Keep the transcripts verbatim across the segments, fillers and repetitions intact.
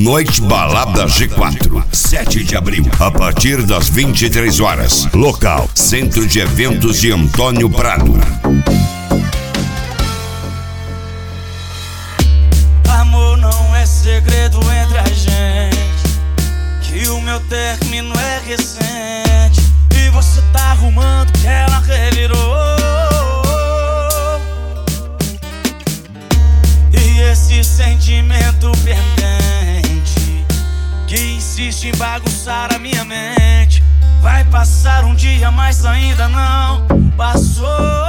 Noite Balada G quatro, sete de abril, a partir das vinte e três horas. Local: Centro de Eventos de Antônio Prado. Amor, não é segredo entre a gente que o meu término é recente e você tá arrumando que ela revirou. E esse sentimento pendente que insiste em bagunçar a minha mente vai passar um dia, mas ainda não passou.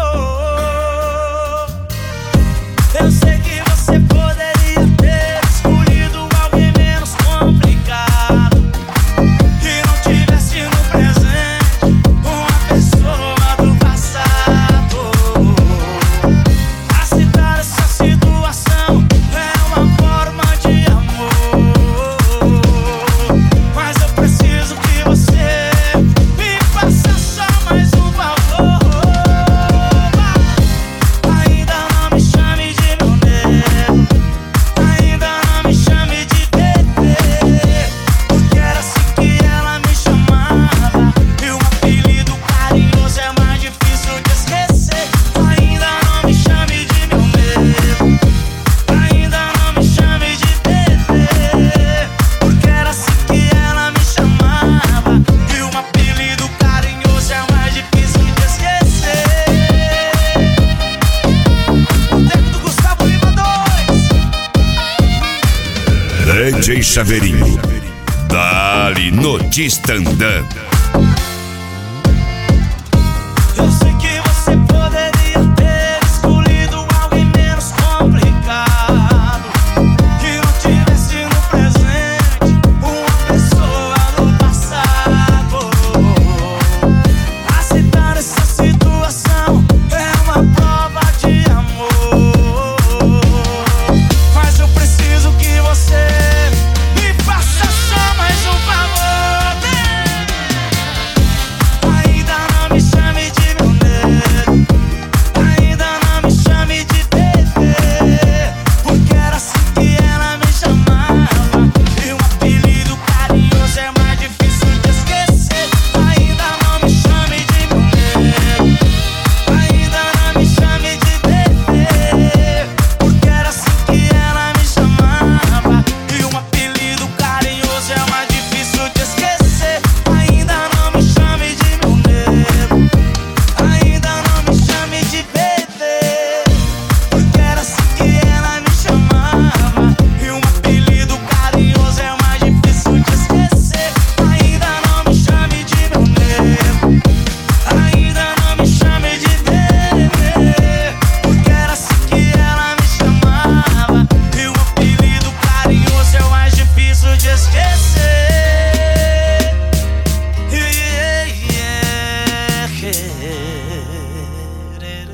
Eu sei que você poderia ter escolhido alguém menos complicado que não tivesse no presente uma pessoa do passado. Aceitar essa situação é uma forma de amor, mas eu preciso que você me faça só mais um favor. Ainda não me chame de meu nego, ainda não me chame de bebê, porque era assim que ela me chamava e um apelido carinhoso é mais difícil de esquecer. Ainda não me chame de meu nego, ainda não me chame de bebê, porque era assim que ela me chamava e um apelido carinhoso é mais difícil de esquecer. O tempo do Gustavo Lima dois. D J Chaveirinho, dali no Tistandã. Eu sei